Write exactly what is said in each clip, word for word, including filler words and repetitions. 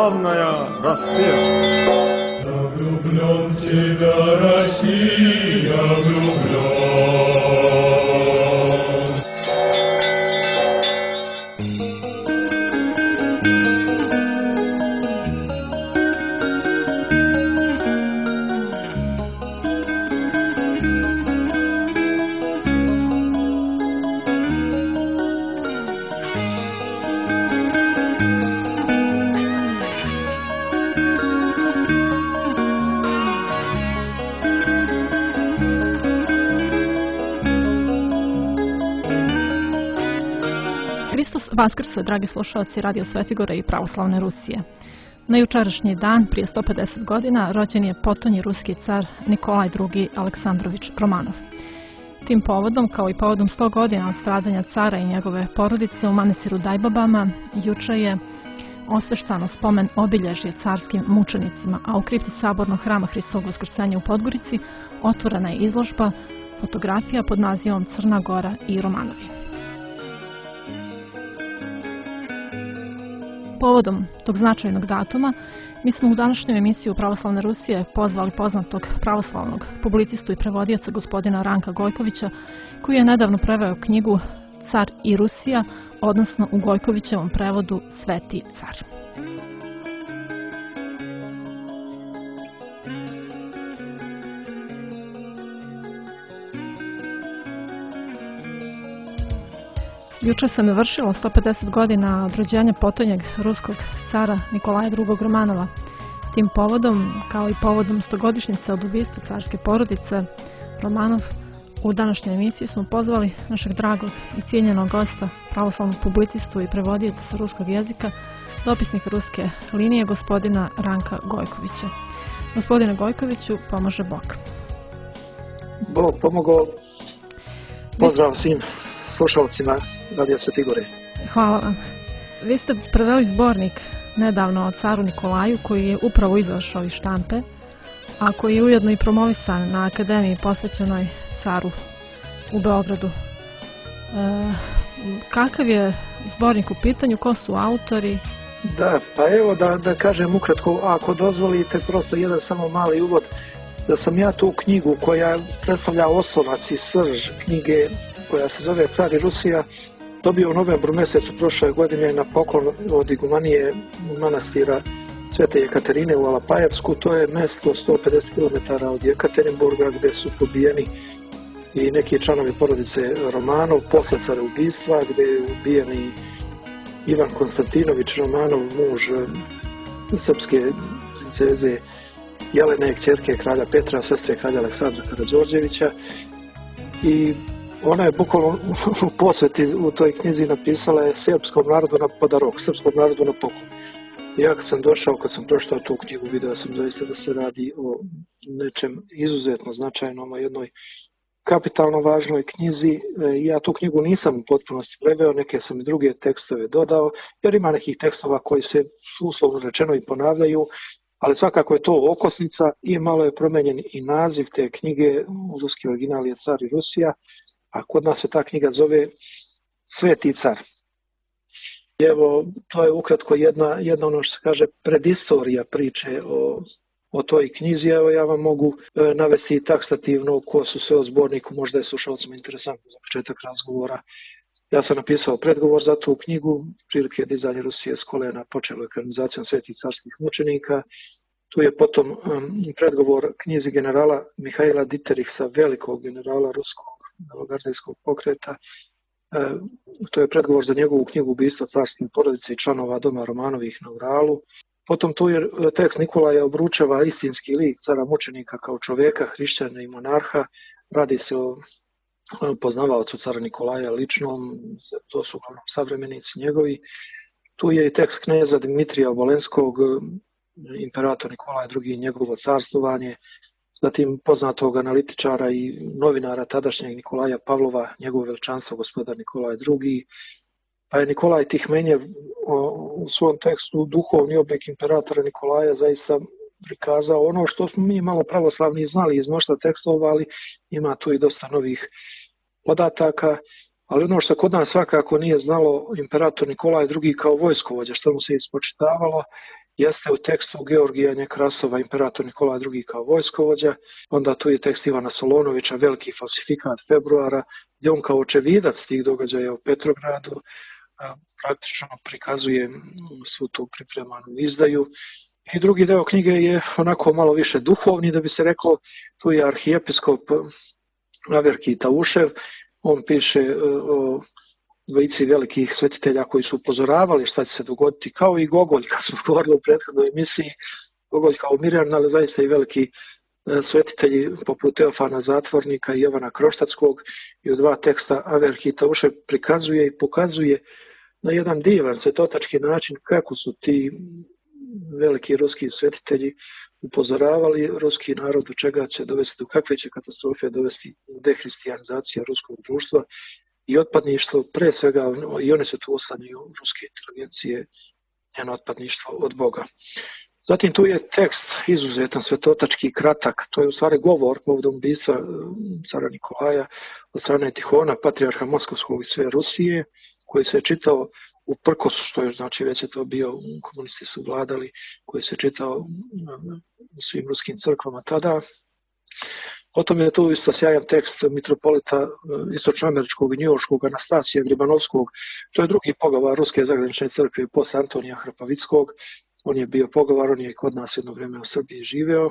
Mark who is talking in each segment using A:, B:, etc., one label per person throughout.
A: славная Россия.
B: Я влюблен в тебя, Россия, влюблен.
C: Vaskrse, dragi slušalci Radio Svetigore i Pravoslavne Rusije. Na jučerašnji dan, prije sto pedeset godina, rođen je potonji ruski car Nikolaj drugi. Aleksandrović Romanov. Tim povodom, kao i povodom sto godina od stradanja cara i njegove porodice u manastiru Dajbabama, juče je osveštano spomen obilježje carskim mučenicima, a u kripti Sabornog hrama Hristovog Vaskrsenja u Podgorici otvorena je izložba fotografija pod nazivom Crna Gora i Romanovi. Povodom tog značajnog datuma, mi smo u današnju emisiju Pravoslavne Rusije pozvali poznatog pravoslavnog publicistu i prevodioca gospodina Ranka Gojkovića, koji je nedavno preveo knjigu Car i Rusija, odnosno u Gojkovićevom prevodu Sveti car. Juče se navršilo sto pedeset godina od rođenja potonjeg ruskog cara Nikolaja drugog. Romanova. Tim povodom, kao i povodom stogodišnjice od ubistva carske porodice Romanov, u današnjoj emisiji smo pozvali našeg dragog i cijenjenog gosta, pravoslavnog publicistu i prevodioca sa ruskog jezika, dopisnika ruske linije, gospodina Ranka Gojkovića. Gospodine Gojkoviću, pomože Bog.
D: Bog pomogao. Pozdrav svim slušalcima Radio Svetigore.
C: Hvala vam. Vi ste preveli zbornik nedavno o caru Nikolaju, koji je upravo izašao iz štampe, a koji je ujedno i promovisan na akademiji posvećenoj caru u Beogradu. E, kakav je zbornik u pitanju? Ko su autori?
D: Da, pa evo da, da kažem ukratko, ako dozvolite, prosto jedan samo mali uvod, da sam ja tu knjigu koja predstavlja oslonac i srž knjige koja se zove Car i Rusija, dobio u novembru mjesecu prošle godine na poklon od igumanije manastira Svete Jekaterine u Alapajevsku. To je mjesto sto pedeset kilometara od Jekaterinburga, gdje su pobijeni i neki članovi porodice Romanov posle careubijstva, gdje je ubijen i Ivan Konstantinović Romanov, muž srpske princeze Jelene, kćerke kralja Petra, sestre kralja Aleksandra Karađorđevića. I ona je bukvalno u posveti u toj knjizi napisala je srpskom narodu na podarok, srpskom narodu na poklon. Ja kad sam došao, kad sam pročitao tu knjigu, vidio sam zaista da se radi o nečem izuzetno značajnom, o jednoj kapitalno važnoj knjizi. Ja tu knjigu nisam u potpunosti preveo, neke sam i druge tekstove dodao, jer ima nekih tekstova koji se uslovno rečeno i ponavljaju, ali svakako je to okosnica i malo je promenjen i naziv te knjige. Ruski original je Car i Rusija, a kod nas se ta knjiga zove Sveti car. Evo, to je ukratko jedna, jedna ono što se kaže predistorija priče o, o toj knjizi. Evo, ja vam mogu e, navesti taksativno ko su sve o zborniku, možda je slušalcima interesantno za početak razgovora. Ja sam napisao predgovor za tu knjigu, prilike dizanje Rusije s kolena počelo ekranizacijom Svetih carskih mučenika. Tu je potom um, predgovor knjizi generala Mihajla Diterihsa, velikog generala ruskog novogardijskog pokreta. E, to je predgovor za njegovu knjigu Ubistvo carske porodice i članova doma Romanovih na Uralu. Potom tu je tekst Nikolaja obručava istinski lik cara mučenika kao čoveka, hrišćana i monarha. Radi se o poznavaocu cara Nikolaja ličnom, to su uglavnom savremenici njegovi. Tu je i tekst kneza Dimitrija Obolenskog, imperator Nikolaj drugi i njegovo carstovanje, zatim poznatog analitičara i novinara tadašnjeg Nikolaja Pavlova, njegovo veličanstvo gospodar Nikolaj drugi. Pa je Nikolaj Tihmenjev u svom tekstu duhovni oblik imperatora Nikolaja zaista prikazao ono što smo mi malo pravoslavni znali iz mnoštva tekstova, ali ima tu i dosta novih podataka. Ali ono što kod nas svakako nije znalo, imperator Nikolaj drugi kao vojskovođa, što mu se ispočitavalo, jeste u tekstu Georgija Nekrasova, imperator Nikola drugi kao vojskovođa, onda tu je tekst Ivana Solonovića, veliki falsifikat februara, gdje on kao očevidac tih događaja u Petrogradu praktično prikazuje svu tu pripremanu izdaju. I drugi deo knjige je onako malo više duhovni, da bi se reklo, tu je arhijepiskop Averki Taušev, on piše o dvojici velikih svetitelja koji su upozoravali šta će se dogoditi, kao i Gogolj, kad smo govorili u prethodnoj emisiji, Gogolj kao Mirjan, ali zaista i veliki svetitelji poput Teofana Zatvornika i Jovana Kroštatskog, i u dva teksta Averki Taušev prikazuje i pokazuje na jedan divan svetotački način kako su ti veliki ruski svetitelji upozoravali ruski narod do čega će dovesti, do kakve će katastrofe dovesti dehristijanizacija ruskog društva i otpadništvo, pre svega i one se tu oslanjaju ruske inteligencije, njeno otpadništvo od Boga. Zatim tu je tekst izuzetan, svetotački, kratak, to je u stvari govor povodom ubistva cara Nikolaja od strane Tihona, patrijarha Moskovskog i sve Rusije, koji se je čitao u prkosu, što je, znači, već je to bio, komunisti su vladali, koji se čitao u svim ruskim crkvama tada. Potom je tu isto sjajan tekst mitropolita istočnoameričkog i njujorškog Anastasija Gribanovskog, to je drugi pogavar Ruske zagranične crkve posle Antonija Hrapavickog, on je bio pogavar, on je kod nas jedno vrijeme u Srbiji živeo.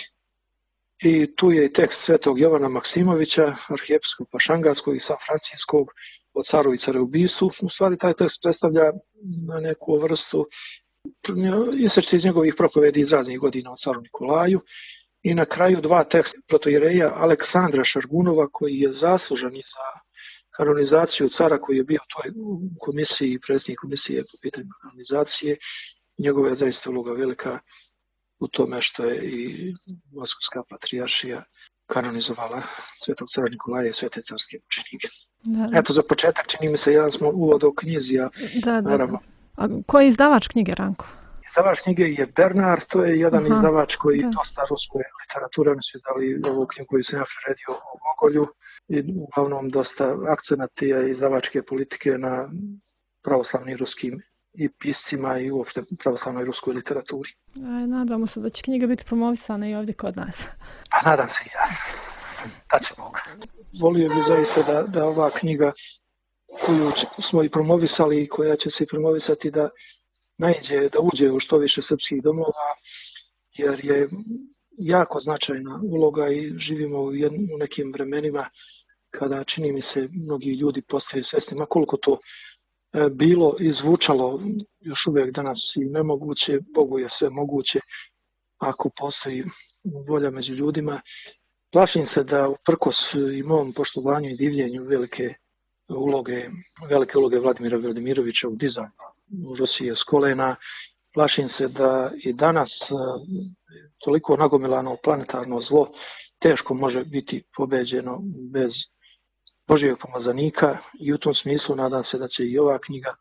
D: I tu je i tekst svetog Jovana Maksimovića, arhijepiskopa Šangatskog i San Francijskog, o caru i careubistvu. U stvari taj tekst predstavlja na neku vrstu isečci iz njegovih propovedi iz raznih godina o caru Nikolaju. I na kraju dva teksta protoijereja Aleksandra Šargunova, koji je zaslužan i za kanonizaciju cara, koji je bio u toj komisiji, predsjednik komisije po pitanju kanonizacije. Njegova je zaista uloga velika u tome što je i Moskovska patrijaršija kanonizovala svetog cara Nikolaja i svete carske mučenike. Da. Eto, za početak čini mi se jedan smo uvod o knjizi, a
C: da, da.
D: naravno.
C: A ko je izdavač knjige, Ranko?
D: Izdavač knjige je Bernard, to je jedan Aha, izdavač koji
C: da.
D: dosta ruskoj literature, oni su izdali ovu knjigu koju sam ja preredio o Gogolju i uglavnom dosta akcenat je izdavačke politike na pravoslavnim ruskim i piscima i uopšte pravoslavnoj ruskoj literaturi.
C: Aj, nadamo se da će knjiga biti promovisana i ovdje kod nas.
D: Pa nadam se i ja. Da će Bog. Volio bih zaista da, da ova knjiga koju smo i promovisali i koja će se promovisati da naiđe, da uđe u što više srpskih domova, jer je jako značajna uloga i živimo u, jedn, u nekim vremenima kada čini mi se mnogi ljudi postaju svjesni, ma koliko to bilo i zvučalo još uvijek danas i nemoguće, Bogu je sve moguće ako postoji volja među ljudima. Plašim se da uprkos i mom poštovanju i divljenju velike uloge, velike uloge Vladimira Vladimirovića u dizajnu Rusije s kolena, plašim se da i danas toliko nagomilano planetarno zlo teško može biti pobeđeno bez Božijeg pomazanika i u tom smislu nadam se da će i ova knjiga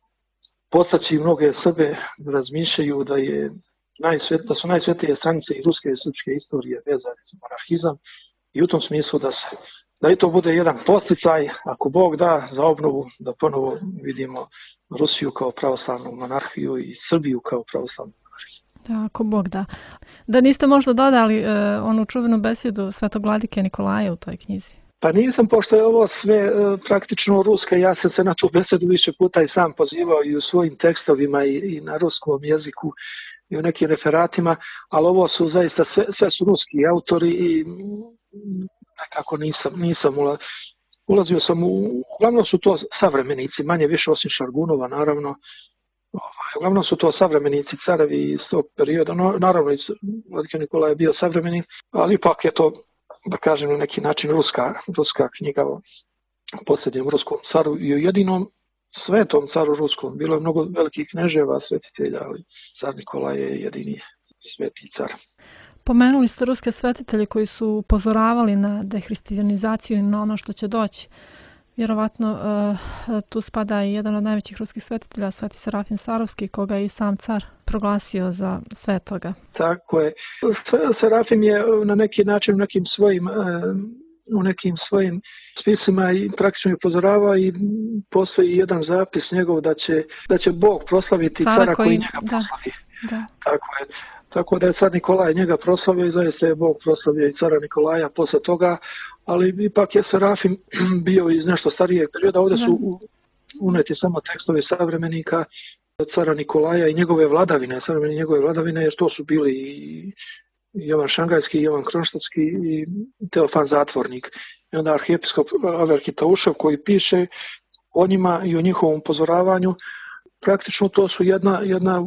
D: postaći mnoge Srbe da razmišljaju da, je najsvet, da su najsvetije stranice i ruske i srpske istorije vezane za monarhizam i u tom smislu da, se, da i to bude jedan posticaj, ako Bog da, za obnovu, da ponovo vidimo Rusiju kao pravoslavnu monarhiju i Srbiju kao pravoslavnu monarhiju.
C: Da, ako Bog da. Da niste možda dodali uh, onu čuvenu besedu svetog vladike Nikolaja u toj knjizi?
D: Pa nisam, pošto je ovo sve e, praktično ruska, ja sam se na tu besedu više puta i sam pozivao i u svojim tekstovima i, i na ruskom jeziku i u nekim referatima, ali ovo su zaista sve, sve su ruski autori i nekako nisam, nisam ula, ulazio sam u, uglavnom su to savremenici, manje više osim Šargunova naravno, ovaj, uglavnom su to savremenici carevi iz tog perioda, no, naravno Vladika Nikola je bio savremenik, ali ipak je to, da kažem na neki način, ruska, ruska knjiga o posljednjem ruskom caru i o jedinom svetom caru ruskom. Bilo je mnogo velikih kneževa, svetitelja, ali car Nikola je jedini sveti car.
C: Pomenuli ste ruske svetitelje koji su upozoravali na dehristijanizaciju i na ono što će doći. Vjerovatno uh, tu spada i jedan od najvećih ruskih svetitelja, sveti Serafim Sarovski, koga je i sam car proglasio za svetoga.
D: Tako je. Serafim je na neki način, nekim svojim uh, u nekim svojim spisima i praktično upozorava i postoji jedan zapis njegov da će, da će Bog proslaviti cara, cara koji, koji njega
C: da,
D: proslavi.
C: Da.
D: Tako je. Tako da je car Nikolaj njega proslavio i zaista je Bog proslavio i cara Nikolaja posle toga, ali ipak je Serafim bio iz nešto starijeg perioda. Ovdje su uneti samo tekstovi savremenika cara Nikolaja i njegove vladavine, savremeni njegove vladavine, jer to su bili i Jovan Šangajski, i Jovan Kronštatski i Teofan Zatvornik. I onda arhijepiskop Averki Taušev koji piše o njima i o njihovom upozoravanju. Praktično to su jedna, jedna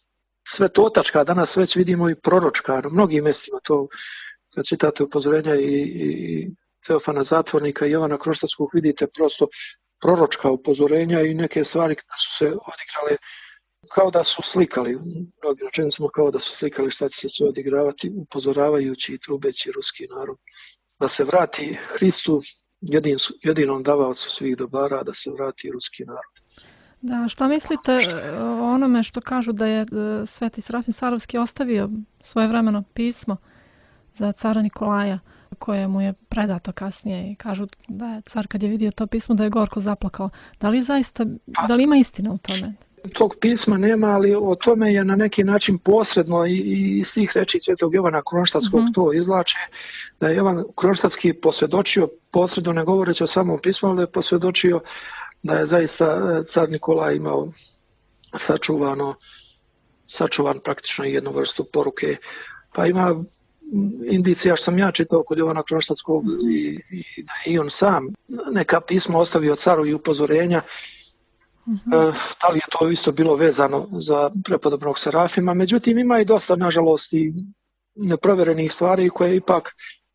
D: svetotačka, danas već vidimo i proročka, na mnogim mjestima to, kad čitate upozorenja i, i Teofana Zatvornika i Jovana Kronštatskog, vidite prosto proročka upozorenja i neke stvari koje su se odigrale kao da su slikali, mnogi rečenicama kao da su slikali šta će se sve odigravati, upozoravajući i trubeći ruski narod da se vrati Hristu, jedin, jedinom davaocu svih dobara, da se vrati ruski narod.
C: Da, šta mislite o onome što kažu da je Sveti Serafim Sarovski ostavio svojevremeno pismo za cara Nikolaja, koje mu je predato kasnije, i kažu da je car kad je vidio to pismo da je gorko zaplakao. Da li zaista, da li ima istina u tome?
D: Tog pisma nema, ali o tome je na neki način posredno i, i iz tih reči Svetog Jovana Kronštatskog mm-hmm. to izvlače, da je Jovan Kronštatski posvjedočio, posredno ne govoreći o samom pismu, ali da je posvjedočio da je zaista car Nikolaj imao sačuvano, sačuvan praktično jednu vrstu poruke. Pa ima indicija što sam ja čitao kod Jovana Kronštatskog i, i da je i on sam neka pisma ostavio caru i upozorenja. Mm-hmm. E, da li je to isto bilo vezano za prepodobnog Serafima, međutim ima i dosta, nažalost, i neprovjerenih stvari koje ipak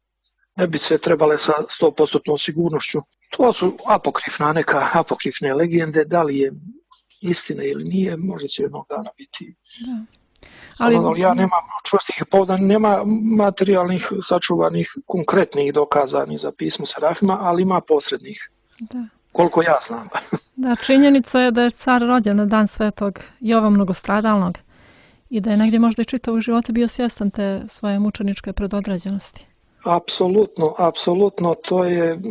D: ne bi se trebale sa sto posto sigurnošću. To su apokrifna, neka apokrifne legende, da li je istina ili nije, možda će jednog dana biti.
C: Da. Ali...
D: ali ja nemam čvrstih povda, nema materijalnih, sačuvanih, konkretnih dokaza ni za pismo Serafima, ali ima posrednih. Da. Koliko ja znam.
C: Da, činjenica je da je car rođen na dan Svetog Jova Mnogostradalnog i da je negdje možda i čitavog života bio svjestan te svoje mučeničke predodređenosti.
D: Apsolutno, apsolutno, to je e,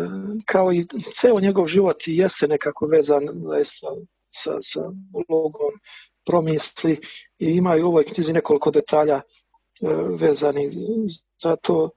D: kao i ceo njegov život jeste nekako vezan zaista sa, sa ulogom promisli i ima i u ovoj knjizi nekoliko detalja e, vezani za to.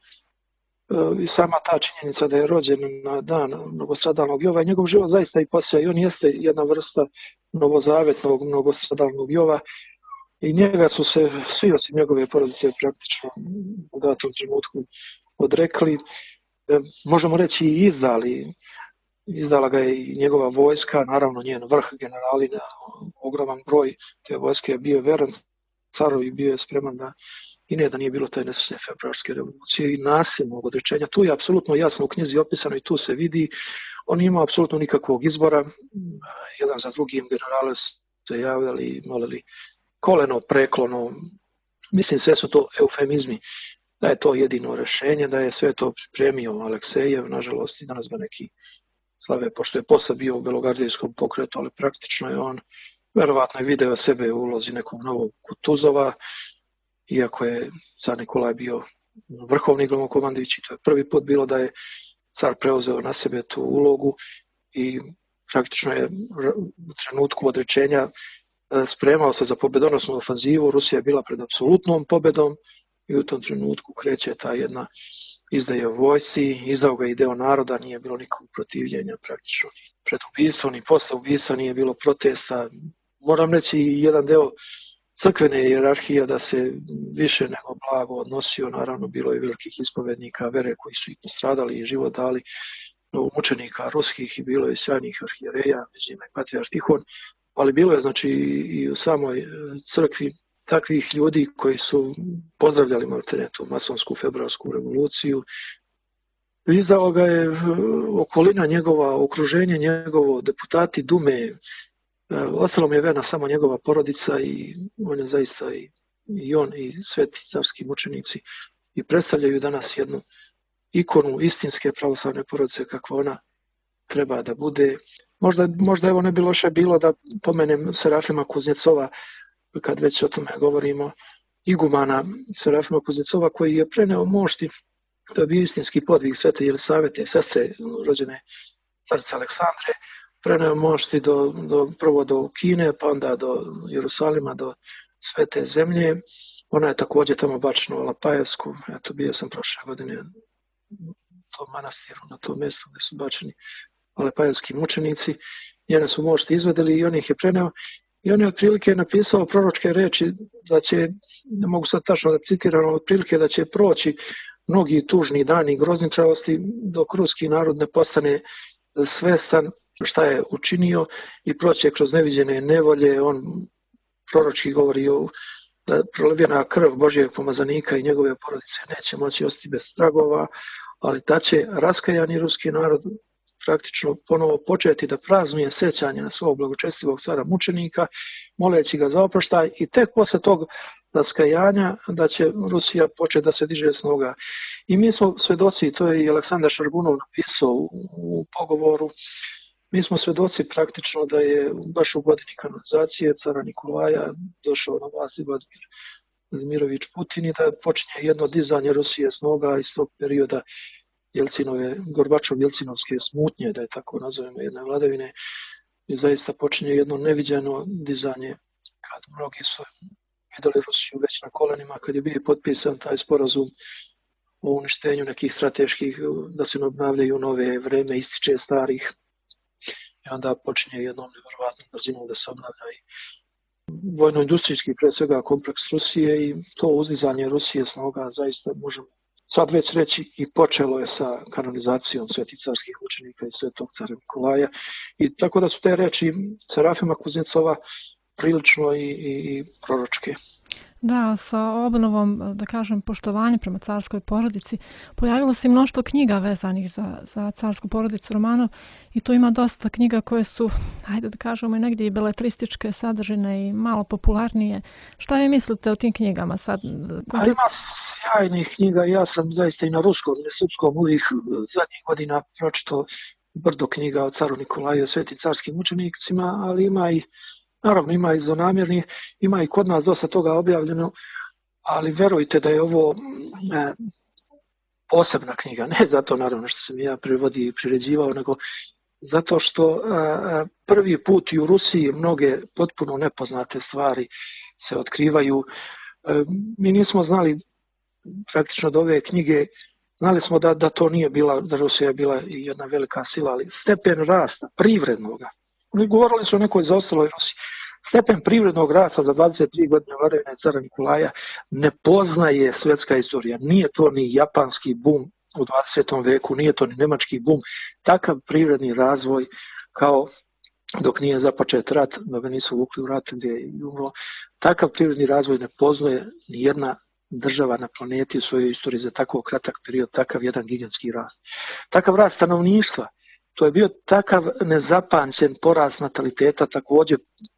D: I sama ta činjenica da je rođen na dan Mnogostradalnog Jova, njegov život zaista i poslije, i on jeste jedna vrsta novozavetnog Mnogostradalnog Jova i njega su se svi osim njegove porodice praktično u datom trenutku odrekli, možemo reći i izdali. Izdala ga je i njegova vojska, naravno njen vrh generalina, ogroman broj te vojske je bio veran caru i bio je spreman da i ne da nije bilo taj nesretne februarske revolucije i nasilnog odrečenja. Tu je apsolutno jasno u knjizi opisano i tu se vidi. On ima apsolutno nikakvog izbora. Jedan za drugim generale se javljali i molili koleno, preklono. Mislim, sve su to eufemizmi. Da je to jedino rešenje, da je sve to pripremio Aleksejev, nažalost i danas ga neki slave, pošto je posle bio u belogardijskom pokretu, ali praktično je on verovatno je video sebe u ulozi nekog novog Kutuzova, iako je car Nikolaj bio vrhovni glavnokomandujući, to je prvi put bilo da je car preuzeo na sebe tu ulogu i praktično je u trenutku odrečenja spremao se za pobedonosnu ofanzivu. Rusija je bila pred apsolutnom pobedom i u tom trenutku kreće ta jedna izdaja vojsci, izdao ga i deo naroda, nije bilo nikog protivljenja praktično ni pred ubistvom, ni posle ubistva, nije bilo protesta. Moram reći i jedan deo crkvene hijerarhije da se više nego blago odnosio, naravno bilo je velikih ispovednika vere koji su i postradali i život dali, mučenika ruskih i bilo je sjajnih arhijereja, među njima i patrijarh Tihon, ali bilo je znači i u samoj crkvi takvih ljudi koji su pozdravljali maltene tu masonsku februarsku revoluciju. Izdao ga je okolina njegova, okruženje njegovo, deputati Dume, ostalo mi je verna samo njegova porodica i on je zaista i, i on i sveti carski mučenici i predstavljaju danas jednu ikonu istinske pravoslavne porodice kakva ona treba da bude. Možda, možda evo ne bi loše bilo da pomenem Serafima Kuznecova, kad već o tome govorimo, igumana Serafima Kuznecova koji je preneo mošti To je bio istinski podvig svete Jelisavete, sestre rođene carice Aleksandre, preneo mošti do, do, prvo do Kine, pa onda do Jerusalima, do svete zemlje. Ona je također tamo bačena u Lapajevsku. Eto, bio sam prošle godine u tom manastiru, na tom mjestu gdje su bačeni Lapajevski mučenici. Njene su mošti izvedeli i on ih je preneo. I on je otprilike napisao proročke reči da će, ne mogu sad tačno da citiram, otprilike da će proći mnogi tužni dani grozničavosti dok ruski narod ne postane svestan šta je učinio i proće kroz neviđene nevolje. On proročki govori o da prolivena krv Božijeg pomazanika i njegove porodice neće moći ostati bez tragova, ali da će raskajani ruski narod praktično ponovo početi da praznuje sećanje na svog blagočestivog cara mučenika, moleći ga za oproštaj i tek posle tog raskajanja da će Rusija početi da se diže s noga. I mi smo svedoci, to je i Aleksandar Šarbunov napisao u, u pogovoru, mi smo svedoci praktično da je baš u godini kanonizacije cara Nikolaja došao na vlast Vladimir Vladimirović Putin i da počinje jedno dizanje Rusije s noga iz tog perioda Jelcinove, Gorbačov-Jelcinovske smutnje, da je tako nazovemo, jedne vladavine, i zaista počinje jedno neviđeno dizanje kad mnogi su vidjeli Rusiju već na kolenima, kad je bio potpisan taj sporazum o uništenju nekih strateških, da se obnavljaju nove, vreme ističe starih, i onda počinje jednom nevjerovatnom brzinom da se obnavlja i vojno-industrijski, pre svega, kompleks Rusije, i to uzdizanje Rusije s noga zaista možemo sad već reći i počelo je sa kanonizacijom svetih carskih učenika i svetog cara Nikolaja. I tako da su te reči Serafima Kuznecova prilično i, i, i proročke.
C: Da, sa obnovom, da kažem, poštovanja prema carskoj porodici pojavilo se i mnoštvo knjiga vezanih za, za carsku porodicu Romanov i tu ima dosta knjiga koje su, ajde da kažemo, i negdje i beletrističke sadržine i malo popularnije. Šta vi mislite o tim knjigama sad?
D: A ima sjajnih knjiga, ja sam zaista i na ruskom i na srpskom uvijek zadnjih godina pročitao brdo knjiga o caru Nikolaju, o svetim carskim učenicima, ali ima i naravno ima i zlonamjernih, ima i kod nas dosta toga objavljeno, ali verujte da je ovo e, posebna knjiga. Ne zato naravno što sam ja prevodi i priređivao, nego zato što e, prvi put i u Rusiji mnoge potpuno nepoznate stvari se otkrivaju. E, mi nismo znali praktično od ove knjige, znali smo da, da to nije bila, da Rusija je bila jedna velika sila, ali stepen rasta privrednoga. Oni govorili su o nekoj zaostaloj Rusiji. Stepen privrednog rasta za dvadeset tri godine vladavine cara Nikolaja ne poznaje svjetska istorija. Nije to ni japanski bum u dvadesetom veku, nije to ni nemački bum. Takav privredni razvoj kao dok nije započet rat, da ga nisu vukli u rat gdje je umro, takav privredni razvoj ne poznaje ni jedna država na planeti u svojoj istoriji za tako kratak period, takav jedan gigantski rast. Takav rast stanovništva, to je bio takav nezapamćen porast nataliteta, također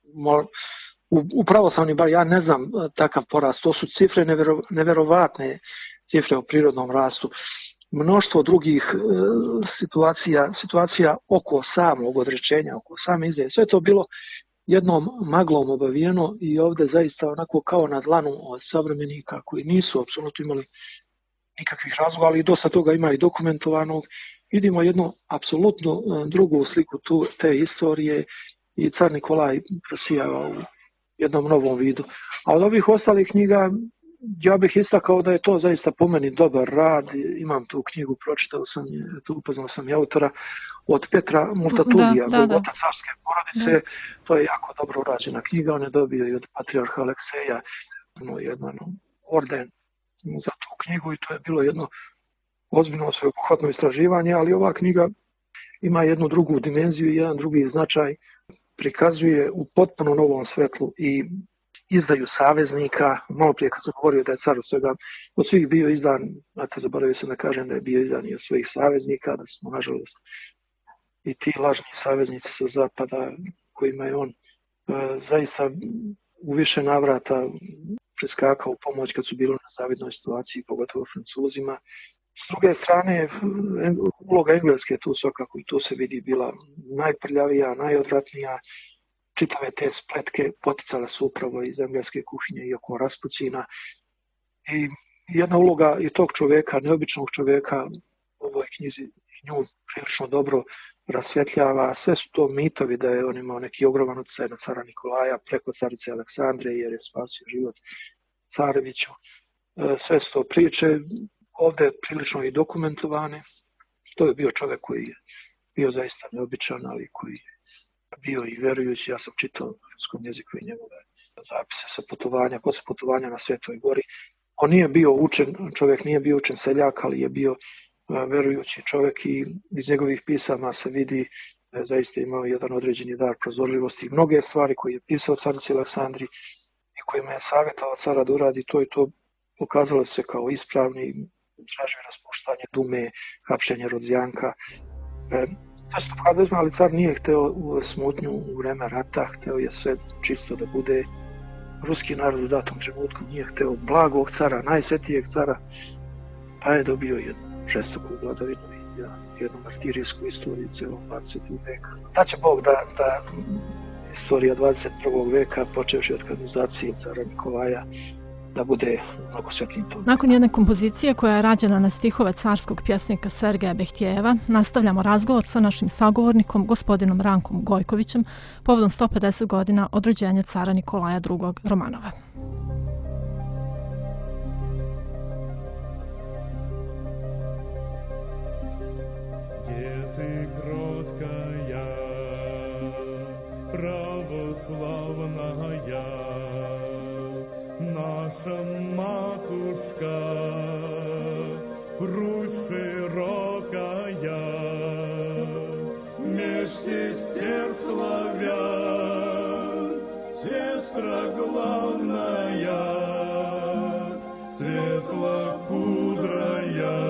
D: u, u pravoslavnim, bar ja ne znam takav porast, to su cifre nevjero, nevjerovatne cifre o prirodnom rastu. Mnoštvo drugih e, situacija, situacija oko samog odrečenja, oko same izdaje, sve to bilo jednom maglom obavijeno i ovdje zaista onako kao na dlanu od savremenika koji nisu apsolutno imali nikakvih razloga, ali dosta toga ima i dokumentovanog. Vidimo jednu apsolutno drugu sliku tu, te istorije i car Nikolaj prosijava u jednom novom vidu. A od ovih ostalih knjiga ja bih istakao da je to zaista po meni dobar rad. Imam tu knjigu, pročitao sam je, tu upoznao sam i autora, od Petra Multatulija, Golgota carske porodice. Da. To je jako dobro urađena knjiga, on je dobio i od patrijarha Alekseja no, jedan orden za tu knjigu i to je bilo jedno ozbiljno sveobuhvatno istraživanje, ali ova knjiga ima jednu drugu dimenziju i jedan drugi značaj, prikazuje u potpuno novom svetlu i izdaju saveznika. Malo prije kad sam govorio da je car od svega, od svih bio izdan, znate, zaboravio sam da kažem da je bio izdan i od svojih saveznika, da smo nažalost i ti lažni saveznici sa zapada kojima je on e, zaista u više navrata preskakao u pomoć kad su bili na zavidnoj situaciji, pogotovo Francuzima. S druge strane, uloga Engleske tu svakako i tu se vidi bila najprljavija, najodvratnija. Čitave te spletke poticale su upravo iz engleske kuhinje i oko Raspućina. I jedna uloga i tog čovjeka, neobičnog čovjeka u ovoj knjizi nju prilično dobro rasvjetljava. Sve su to mitovi da je on imao neki ogroman utjecaj na cara Nikolaja preko carice Aleksandre jer je spasio život careviću. Sve su to priče, ovdje prilično i dokumentovane. To je bio čovjek koji je bio zaista neobičan, ali koji je bio i vjerujući. Ja sam čitao na ruskom jeziku i njegove zapise sa putovanja, posle putovanja na Svetoj gori. On nije bio učen, čovjek nije bio učen seljak, ali je bio vjerujući čovjek i iz njegovih pisama se vidi da je zaista imao jedan određeni dar prozorljivosti. Mnoge stvari koje je pisao carici Aleksandri i kojima je savjetovao cara da uradi to i to pokazalo se kao ispravni, tražio raspuštanje dume, hapšenje Rodzijanka. E, to se pokazalo, ali car nije hteo smutnju u vreme rata, hteo je sve čisto da bude. Ruski narod u datom trenutku nije hteo blagog cara, najsvetijeg cara, pa je dobio jednu žestoku vladavinu i jednu martirijsku istoriju celog dvadesetog veka. Da će Bog da, da istorija dvadeset prvog veka, počevši od kanonizacije cara Nikolaja, da bude mnogo svjetlijim tom.
C: Nakon jedne kompozicije koja je rađena na stihove carskog pjesnika Sergeja Behtijeva, nastavljamo razgovor sa našim sagovornikom, gospodinom Rankom Gojkovićem, povodom sto pedeset godina od rođenja cara Nikolaja drugog Romanova.
B: Наша матушка, Русь широкая, меж сестер славян, сестра главная, светлокудрая,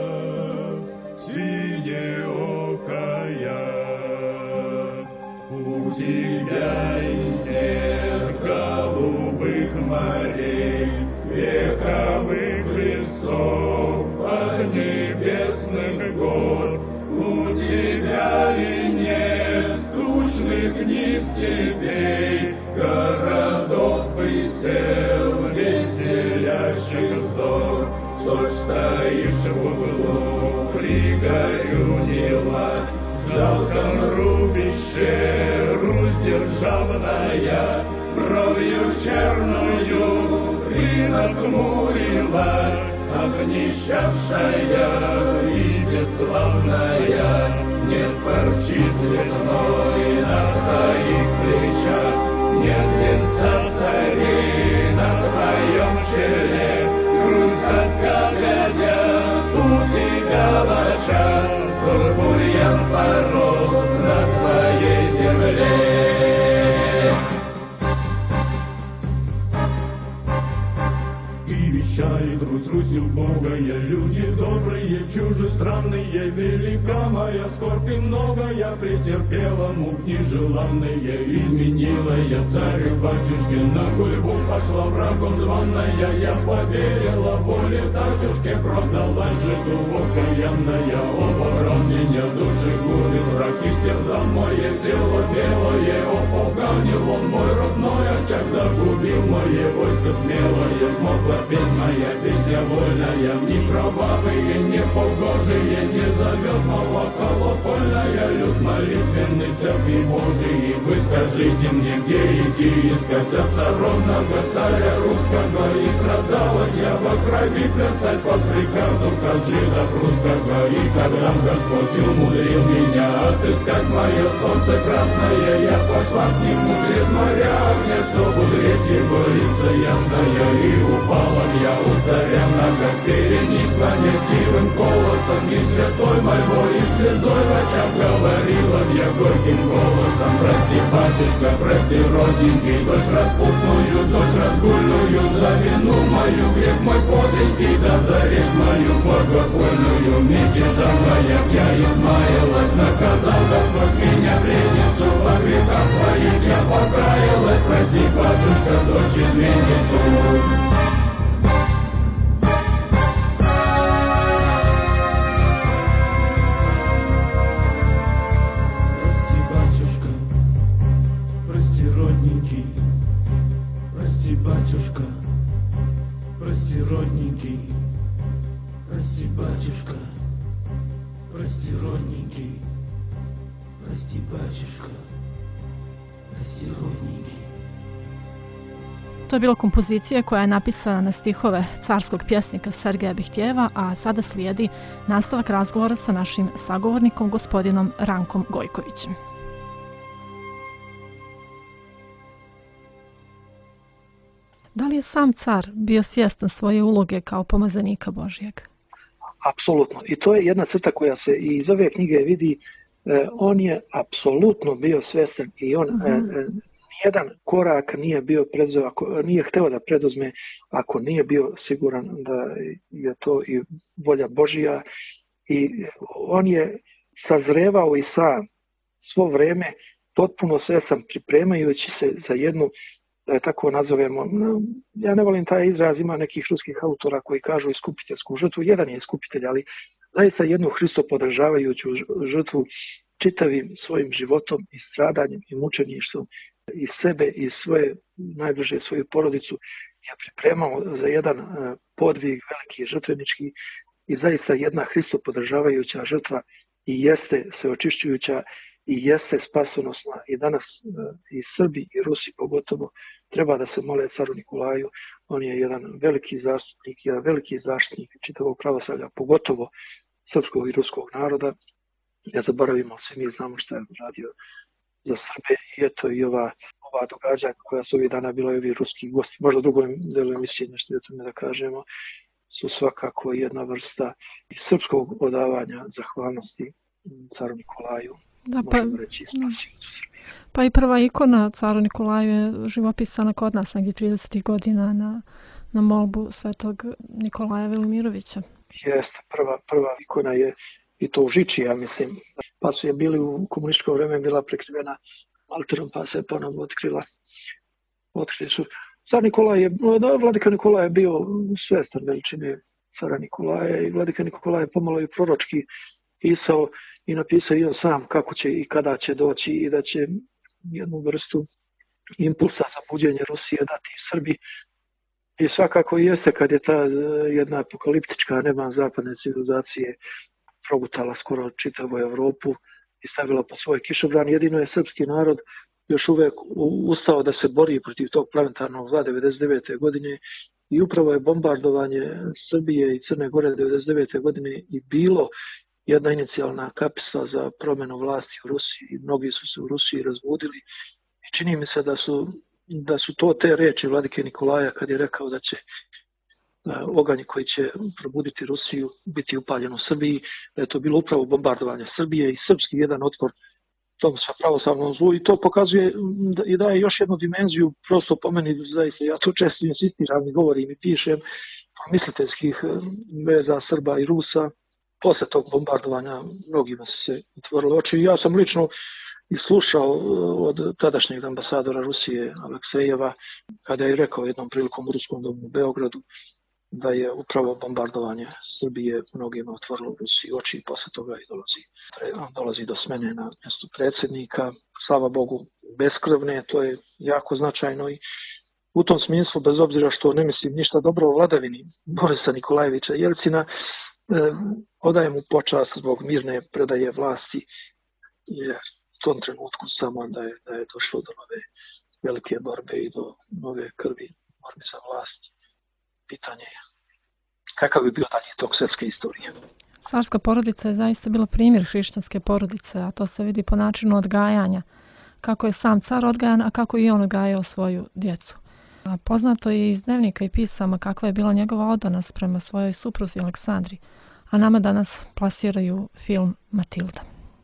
B: синеокая. У тебя и нет голубых морей, вековых лесов, поднебесных гор. У тебя и нет тучных дней степей, городов и сел, веселящих взор. Что стоишь в углу, пригорюнила, в жалком рубище Русь державная, бровью черную и нахмурилась, обнищавшая и бесславная. Нет парчи цветной на твоих плечах, нет венца царей на твоем челе. Грусть тоска глядят у тебя в очах, бурьян порос на твоей земле. Вещает Русь, Русь убогая, люди добрые, чужестранные, велика моя скорбь и многая претерпела мук нежеланные, изменила я царю батюшке, на гульбу пошла врагом званая, я поверила воле татюшке, продалась житу окаянная, оборвал меня души губит, враг истерзал мое тело белое, опоганил он мой родной очаг, загубил мое войско смелое, смогла петь моя песня вольная, не кровавые, не погожие, не заветного колокольная, люд молитвенный церкви Божией. Вы скажите мне, где идти искать отца ровного царя русского, и страдалась я во крови плясать под приказом Каджида русского, и когда Господь умудрил меня отыскать мое солнце красное, я пошла к нему без моря огня, чтобы узреть его лица ясное, и упала я у царя нога, перед ним клонятивым голосом, и святой моего, и слезой в очах говорила я горьким голосом: прости, батюшка, прости, родненький, дочь распутную, дочь разгульную, за вину мою, грех мой подлинный, да за речь мою богохульную, мятежа моя я измаялась, наказал Господь меня вредницу, во грехах своих я покаялась, прости, батюшка, дочь изменницу. Прости, Прости, родненький, прости, батюшка, прости, родненький, прости, батюшка, прости, rodnенький.
C: To je bila kompozicija koja je napisana na stihove carskog pjesnika Sergeja Bihtjeva, a sada slijedi nastavak razgovora sa našim sagovornikom, gospodinom Rankom Gojkovićem. Da li je sam car bio svjestan svoje uloge kao pomazanika Božjeg?
D: Apsolutno. I to je jedna crta koja se i iz ove knjige vidi. E, on je apsolutno bio svjestan i on mm-hmm. e, nijedan korak nije bio predzo, ako nije hteo da preduzme ako nije bio siguran da je to i volja Božja. I on je sazrevao i sam svo vrijeme potpuno svjestan pripremajući se za jednu, da je tako nazovemo, ja ne volim taj izraz, ima nekih ruskih autora koji kažu iskupiteljsku žrtvu, jedan je iskupitelj, ali zaista jednu Hristopodržavajuću žrtvu čitavim svojim životom i stradanjem i mučeništvom i sebe i svoje, najbliže svoju porodicu je pripremao za jedan podvig veliki žrtvenički i zaista jedna Hristopodržavajuća žrtva i jeste sveočišćujuća i jeste spasonosna i danas i Srbi i Rusi pogotovo treba da se mole caru Nikolaju. On je jedan veliki zastupnik, jedan veliki zaštitnik čitavog pravoslavlja, pogotovo srpskog i ruskog naroda. Ne zaboravimo, svi mi znamo šta je radio za Srbe i eto i ova, ova događanja koja su ovih dana bila i ovi ruski gosti, možda drugom delu emisije nešto o tome da kažemo, su svakako jedna vrsta i srpskog odavanja zahvalnosti caru Nikolaju.
C: Da, pa, pa i prva ikona caru Nikolaju je živopisana kod nas negdje tridesetih godina na, na molbu svetog Nikolaja Velimirovića.
D: Jeste, prva, prva ikona je i to u Žiči, ja mislim. Pa su je bili u komunističko vrijeme bila prekrivena malterom, pa se ponovno otkrila. Otkrili su. Car Nikolaj je, da, vladika Nikolaj je bio svjestan veličine cara Nikolaja i vladika Nikolaj je pomalo i proročki pisao i napisao i on sam kako će i kada će doći i da će jednu vrstu impulsa za buđenje Rusije dati Srbi. I svakako jeste kad je ta jedna apokaliptička neban zapadne civilizacije progutala skoro čitavu Evropu i stavila pod svoj kišobran. Jedino je srpski narod još uvijek ustao da se bori protiv tog planetarnog zla devedeset devete godine i upravo je bombardovanje Srbije i Crne Gore devedeset devete godine i bilo jedna inicijalna kapisa za promjenu vlasti u Rusiji i mnogi su se u Rusiji razbudili i čini mi se da su, da su to te reči vladike Nikolaja kad je rekao da će oganj koji će probuditi Rusiju biti upaljen u Srbiji, da je to bilo upravo bombardovanje Srbije i srpski jedan otpor tom pravoslavnom zlu i to pokazuje i daje još jednu dimenziju, prosto po meni zaista, ja to često insistiram i govorim i pišem, misliteljskih veza Srba i Rusa. Posle tog bombardovanja mnogima se otvorilo oči. Ja sam lično i slušao od tadašnjeg ambasadora Rusije Aleksejeva kada je rekao jednom prilikom u Ruskom domu u Beogradu da je upravo bombardovanje Srbije mnogima otvorilo u Rusiji oči i posle toga i dolazi, dolazi do smene na mjestu predsjednika. Slava Bogu, beskrvne, to je jako značajno i u tom smislu, bez obzira što ne mislim ništa dobro o vladavini Borisa Nikolajevića Jelcina, odajem mu počast zbog mirne predaje vlasti, jer u tom trenutku samo da je, da je došlo do nove velike borbe i do nove krvi borbe za vlast. Pitanje je kakav bi bio dalje tog svjetske istorije.
C: Carska porodica je zaista bila primjer hrišćanske porodice, a to se vidi po načinu odgajanja. Kako je sam car odgajan, a kako i on odgajao svoju djecu. A poznato je iz dnevnika i pisama kakva je bila njegova odanost prema svojoj supruzi Aleksandri, a nama danas plasiraju film Matilda.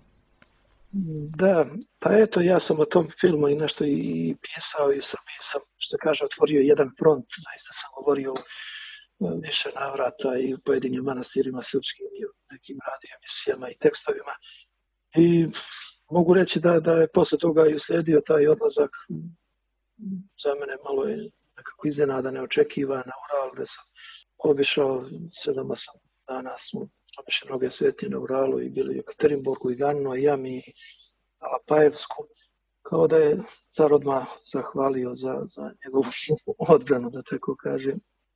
D: Da, pa eto, ja sam o tom filmu i nešto i pisao i u Srbiji sam, što kaže, otvorio jedan front, zaista sam govorio više navrata i u pojedinim manastirima srpskim i u nekim radio emisijama i tekstovima. I mogu reći da, da je posle toga i usledio taj odlazak, za mene malo je nekako iznenada, neočekivan, na Ural, gde sam obišao sedam osam dana, smo obišli mnoge svetnje na Uralu i bili u Ekaterinburgu i Ganno, i Jami, i Alapajevsku, kao da je car odmah zahvalio za, za njegovu odbranu, da tako kažem. A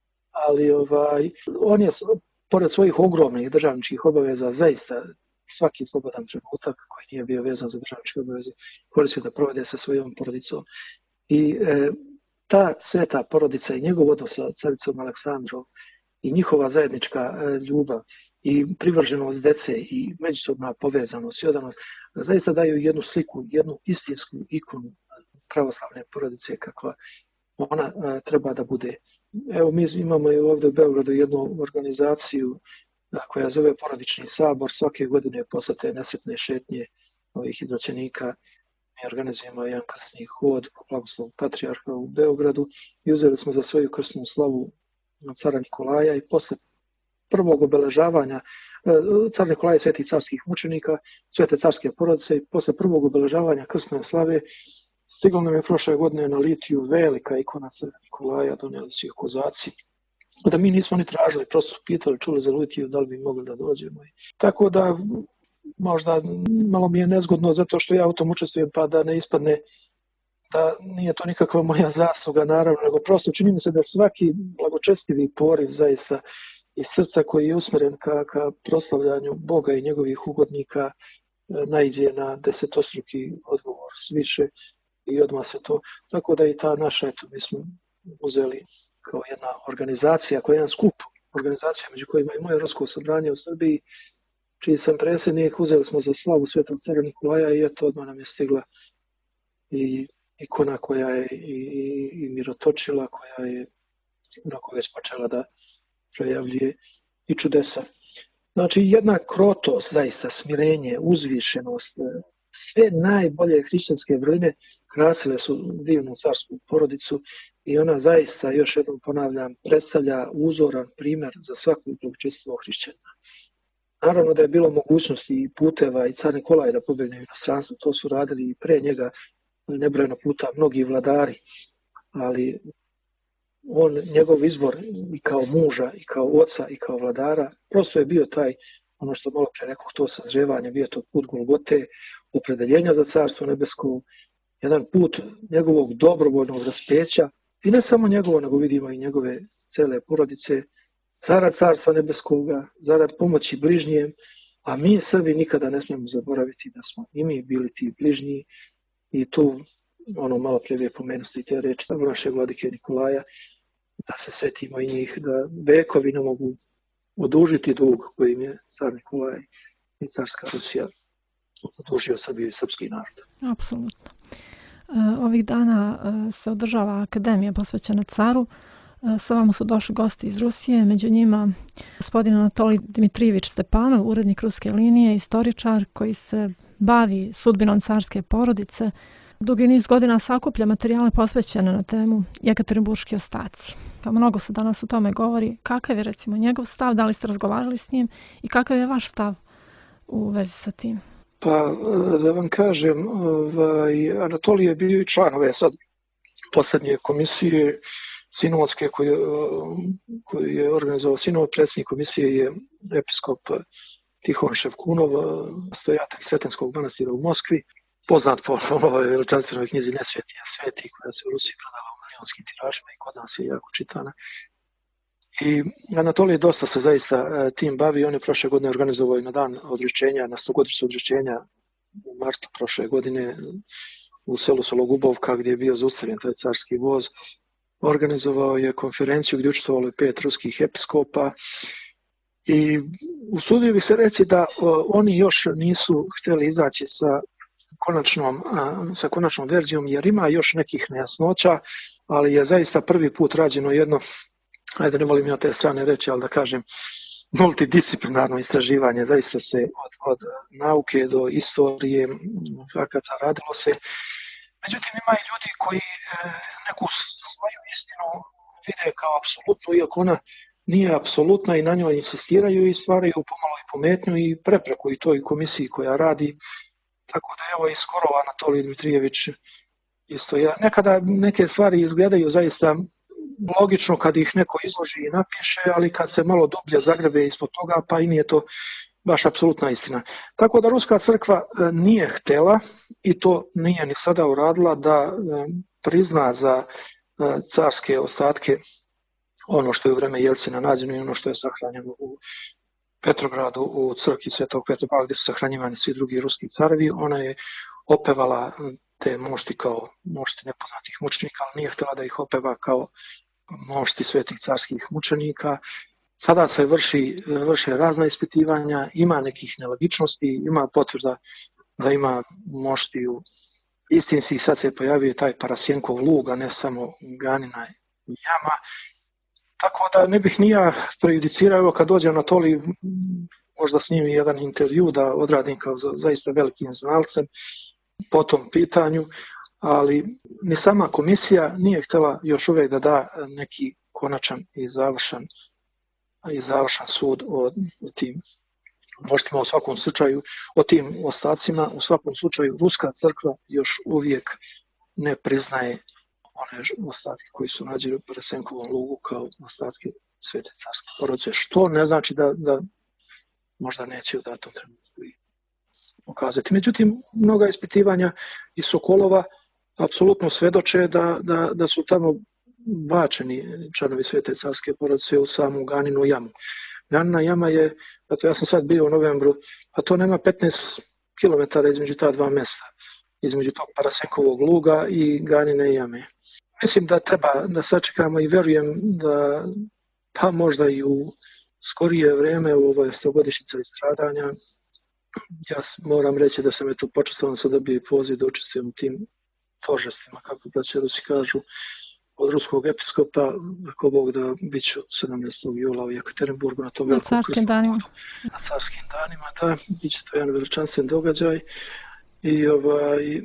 D: ali ovaj, on je pored svojih ogromnih državničkih obaveza zaista svaki slobodan trenutak koji nije bio vezan za državničke obaveze koristio da provede sa svojom porodicom. I e, ta sveta porodica i njegov odnos sa caricom Aleksandrom i njihova zajednička e, ljubav i privrženost dece i međusobna povezanost i odanost zaista daju jednu sliku, jednu istinsku ikonu pravoslavne porodice kakva ona e, treba da bude. Evo mi imamo i ovdje u Beogradu jednu organizaciju koja zove Porodični sabor. Svake godine posle te nesretne šetnje ovih izraćenika mi organizujemo jedan krsni hod po blagoslovu patrijarha u Beogradu i uzeli smo za svoju krsnu slavu cara Nikolaja i posle prvog obeležavanja car Nikolaj je sveti carskih mučenika, svete carske porodice i posle prvog obeležavanja krsne slave stiglo nam je prošle godine na litiju velika ikona cara Nikolaja, donijeli su ih kozaci. Da mi nismo ni tražili, prosto su pitali, čuli za litiju, da li bi mogli da dođemo. Tako da možda malo mi je nezgodno zato što ja u tom učestvujem pa da ne ispadne da nije to nikakva moja zasluga naravno, nego prosto čini mi se da svaki blagočestivi poriv zaista iz srca koji je usmeren ka, ka proslavljanju Boga i njegovih ugodnika naiđe na desetostruki odgovor sviše i odmah se to. Tako da i ta naša, eto, mi smo uzeli kao jedna organizacija, kao jedan skup organizacija među kojima i moje Europsko sobranje u Srbiji, čiji sam predsjednik, uzeli smo za slavu svetog cara Nikolaja i eto odmah nam je stigla i ikona koja je i, i, i mirotočila, koja je onako već počela da projavljuje i čudesa. Znači jedna krotost, zaista smirenje, uzvišenost, sve najbolje hrišćanske vrline krasile su divnu carsku porodicu i ona zaista, još jednom ponavljam, predstavlja uzoran primjer za svakog blagočestivog hrišćanina. Naravno da je bilo mogućnosti i puteva i car Nikolaj da pobegne u inostranstvo, to su radili i pre njega nebrojeno puta mnogi vladari, ali on, njegov izbor i kao muža, i kao oca, i kao vladara, prosto je bio taj, ono što malo pre rekao, to sazrevanje, bio to put Golgote, opredeljenja za carstvo nebesko, jedan put njegovog dobrovoljnog raspeća, i ne samo njegovo, nego vidimo i njegove cele porodice, zarad carstva nebeskoga, zarad pomoći bližnjem, a mi Srbi nikada ne smijemo zaboraviti da smo i mi bili ti bližnji i tu, ono malo prije pomenuti te reči našeg vladike Nikolaja, da se setimo i njih, da vekovi ne mogu odužiti dug kojim je car Nikolaj i carska Rusija odužio Srbiju i srpski narod.
C: Apsolutno. Ovih dana se održava akademija posvećena caru. Sa vama su došli gosti iz Rusije, među njima gospodin Anatolij Dmitrijević Stepanov, urednik Ruske linije, istoričar koji se bavi sudbinom carske porodice. Dugi niz godina sakuplja materijale posvećene na temu Jekaterinburški ostaci. Pa mnogo se danas o tome govori. Kakav je recimo njegov stav, da li ste razgovarali s njim i kakav je vaš stav u vezi sa tim?
D: Pa da vam kažem, ovaj, Anatolij je bio i član ove sad posljednje komisije sinodske koju, koju je organizovao sinod. Predsjednik komisije je episkop Tihon Ševkunov, stojatelj Sretenskog manastira u Moskvi, poznat po ovoj veličanstvenoj knjizi Nesvetija sveti, koja se u Rusiji prodala u milijonskim tiražima i kod nas je jako čitana. I Anatolij dosta se zaista tim bavi. On je prošle godine organizovao na dan odrečenja, na stogodišnjicu odrečenja u martu prošle godine u selu Sologubovka, gdje je bio zaustavljen taj carski voz. Organizovao je konferenciju gdje učestvovalo pet ruskih episkopa i usudio bih se reći da oni još nisu htjeli izaći sa konačnom, sa konačnom verzijom, jer ima još nekih nejasnoća, ali je zaista prvi put rađeno jedno, ajde ne volim ja te strane reći, ali da kažem, multidisciplinarno istraživanje, zaista se od, od nauke do istorije, fakata radilo se. Međutim, ima i ljudi koji neku svoju istinu vide kao apsolutnu, iako ona nije apsolutna i na njoj insistiraju i stvaraju pomalo i pometnju i prepreku i toj komisiji koja radi. Tako da evo i skoro Anatolij Dmitrijević isto. Ja, nekada neke stvari izgledaju zaista logično kad ih neko izloži i napiše, ali kad se malo dublje zagrebe ispod toga, pa i nije to baš apsolutna istina. Tako da Ruska crkva nije htjela i to nije ni sada uradila da prizna za carske ostatke ono što je u vreme Jelcina nađeno i ono što je sahranjeno u Petrogradu, u crkvi Svetog Petra Pavla, gdje su sahranjivani svi drugi ruski carevi. Ona je opevala te mošti kao mošti nepoznatih mučenika, ali nije htjela da ih opeva kao mošti svetih carskih mučenika. Sada se vrši, vrše razna ispitivanja, ima nekih nelogičnosti, ima potvrda da ima moštiju istinski. Sad se pojavio taj Parasjenkov lug, a ne samo Ganina jama. Tako da ne bih ni ja prejudicirao, kad dođe Anatolij, možda snimi jedan intervju da odradim kao za, zaista velikim znalcem po tom pitanju, ali ni sama komisija nije htjela još uvijek da da neki konačan i završan, i završan sud o, o tim moštima u svakom slučaju, o tim ostacima. U svakom slučaju Ruska crkva još uvijek ne priznaje one ostatke koji su nađeni u Parasjenkovom lugu kao ostatke svete carske porodice, što ne znači da, da možda neće u datom trenutku i pokazati. Međutim, mnoga ispitivanja iz Sokolova apsolutno svedoče da, da, da su tamo bačeni članovi svete carske porodice u samu Ganinu jamu. Ganina jama je, zato ja sam sad bio u novembru, a to nema petnaest kilometara između ta dva mjesta, između tog Parasjenkovog luga i Ganine jame. Mislim da treba da sačekamo i verujem da pa možda i u skorije vreme, u ovoj stogodišnjici stradanja, ja moram reći da sam eto počastovan sa dobio poziv da učestvujem u tim požestima, kako braća Rusi kažu, od ruskog episkopa, ako Bog da bit ću sedamnaestog jula u Jekaterinburgu na tom velikom
C: carskim danima.
D: Na carskim danima, da, bit će to jedan veličanstven događaj. I ovaj,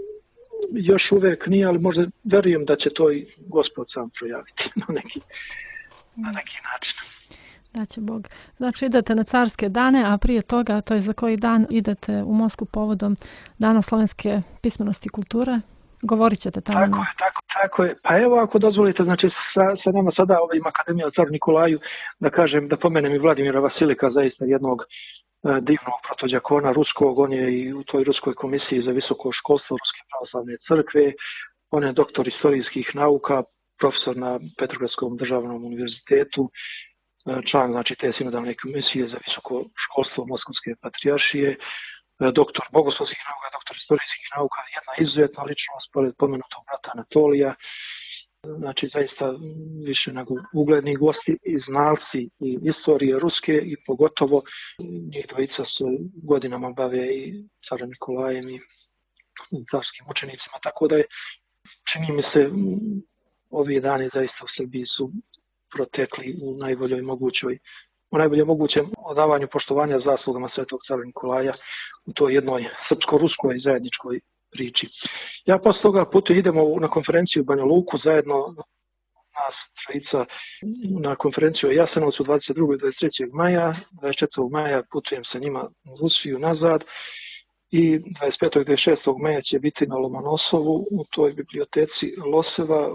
D: još uvijek nije, ali možda verujem da će to i Gospod sam projaviti na neki, na neki način.
C: Da će Bog. Znači idete na carske dane, a prije toga, to je za koji dan, idete u Moskvu povodom Dana slovenske pismenosti i kulture. Govorit ćete tamo.
D: Tako je, tako, tako je. Pa evo ako dozvolite, znači sa, sa nama sada ovim Akademija Caru Nikolaju, da kažem, da pomenem i Vladimira Vasilika, zaista jednog e, divnog protođakona ruskog. On je i u toj ruskoj komisiji za visoko školstvo Ruske pravoslavne crkve. On je doktor istorijskih nauka, profesor na Petrogradskom državnom univerzitetu, e, član znači te sinodalne komisije za visoko školstvo Moskovske patrijaršije, doktor bogoslovskih nauka, doktor istorijskih nauka, jedna izuzetna ličnost, pored pomenutog brata Anatolija. Znači, zaista više nego ugledni gosti i znalci i istorije ruske i pogotovo njih dvojica se godinama bave i carom Nikolajem i carskim učenicima, tako da je, čini mi se, ovi dani zaista u Srbiji su protekli u najboljoj mogućoj u najbolje mogućem odavanju poštovanja zaslugama svetog cara Nikolaja u toj jednoj srpsko-ruskoj zajedničkoj priči. Ja posle toga putu idemo na konferenciju u Banja Luku, zajedno nas trojica na konferenciju o Jasenovcu dvadeset drugog i dvadeset trećeg maja. dvadeset četvrtog maja putujem sa njima u Rusiju nazad i dvadeset petog i dvadeset šestog maja će biti na Lomonosovu u toj biblioteci Loseva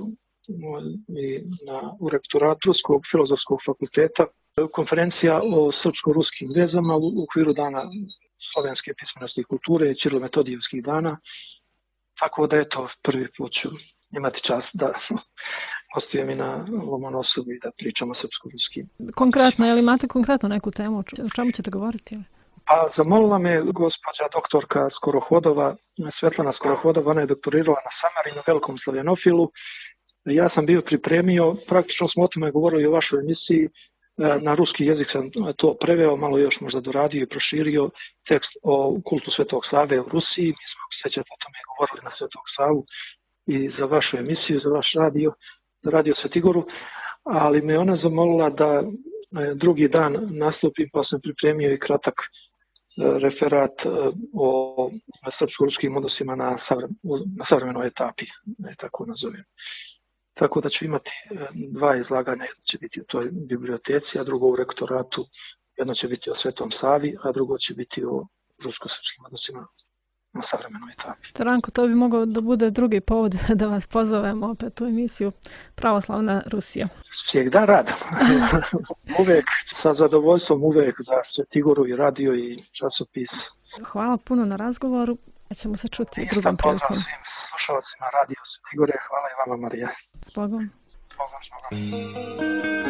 D: i na, u rektoratu Ruskog filozofskog fakulteta. Konferencija o srpsko-ruskim vezama u okviru Dana slovenske pismenosti i kulture i Čirilo-metodijevskih dana. Tako da eto, prvi put ću imati čast da gostujem i na Lomonosovu i da pričamo srpsko-ruskim.
C: Konkretno, je li imate konkretno neku temu? O čemu ćete govoriti?
D: Pa zamolila me gospođa doktorka Skorohodova, Svetlana Skorohodova, ona je doktorirala na Samarinu, velikom slavjanofilu. Ja sam bio pripremio, praktično smo o tome govorili u vašoj emisiji, na ruski jezik sam to preveo, malo još možda doradio i proširio tekst o kultu Svetog Save u Rusiji. Mi smo, ako se sjećate, o tome govorili na Svetog Savu i za vašu emisiju, za vaš radio, za Radio Svetigoru, ali me ona zamolila da drugi dan nastupim, pa sam pripremio i kratak referat o srpsko-ruskim odnosima na, na savremenoj etapi, ne tako nazovem. Tako da ću imati dva izlaganja, jedno će biti u toj biblioteci, a drugo u rektoratu. Jedno će biti o Svetom Savi, a drugo će biti o rusko-srpskim odnosima na savremenoj etapi.
C: Ranko, to bi mogao da bude drugi povod da vas pozovemo opet u emisiju Pravoslavna Rusija.
D: Svijegda radom. Uvijek, sa zadovoljstvom uvijek za Svetigoru i radio i časopis.
C: Hvala puno na razgovoru. Ćemo se čuti u drugom prilikom.
D: Pozdrav svim slušalcima Radio Svetigore. Hvala i vama, Marija.
C: S Bogom.
D: S Bogom, s Bogom.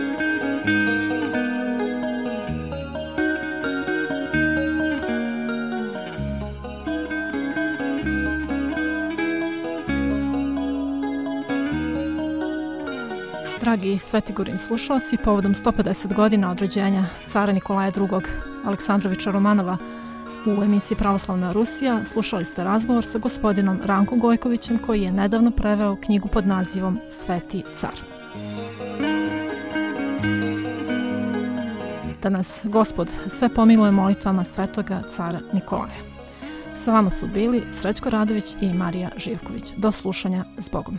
C: Dragi Svetigorin slušalci, povodom sto pedeset godina od rođenja cara Nikolaja drugog. Aleksandroviča Romanova u emisiji Pravoslavna Rusija slušali ste razgovor sa gospodinom Rankom Gojkovićem koji je nedavno preveo knjigu pod nazivom Sveti car. Da nas Gospod sve pomiluje molitvama svetoga cara Nikolaja. Sa vama su bili Srećko Radović i Marija Živković. Do slušanja, s Bogom.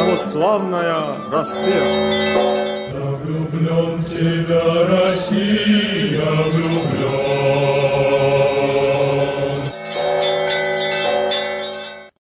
A: Православная Россия.
B: Я влюблен в тебя, Россия.